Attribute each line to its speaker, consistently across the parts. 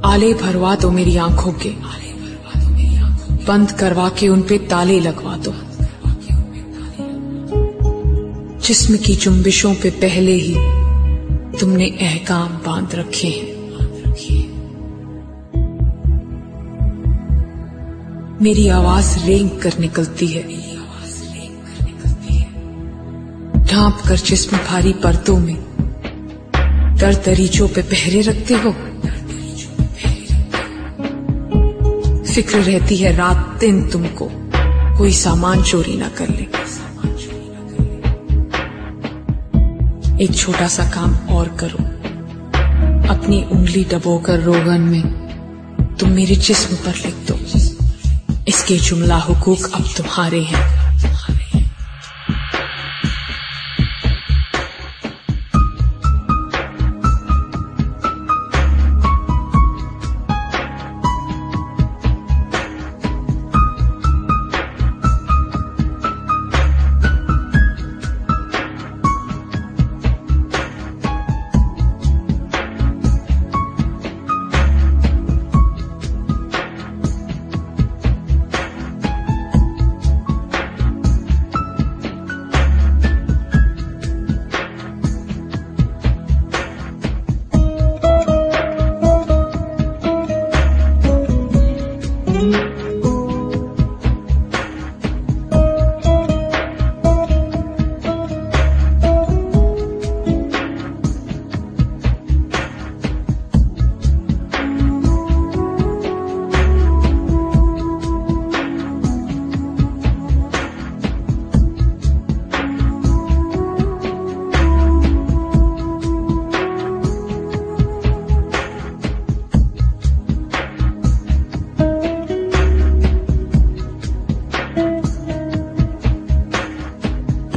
Speaker 1: आले भरवा दो मेरी आंखों के, बंद करवा के उन पे ताले लगवा दो। जिस्म की जुम्बिशों पे पहले ही तुमने अहकाम बांध रखे हैं। मेरी आवाज रेंग कर निकलती है, ढांप कर जिस्म भारी पर्दों में। दर दरीचों पे पहरे रखते हो, फिक्र रहती है रात दिन तुमको कोई सामान चोरी ना कर ले। एक छोटा सा काम और करो, अपनी उंगली डबोकर रोगन में तुम मेरे जिस्म पर लिख दो, इसके जुमला हुकूक अब तुम्हारे हैं।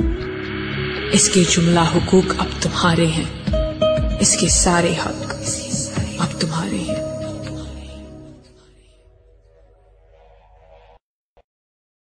Speaker 1: इसके जुमला हुकूक अब तुम्हारे हैं, इसके सारे हक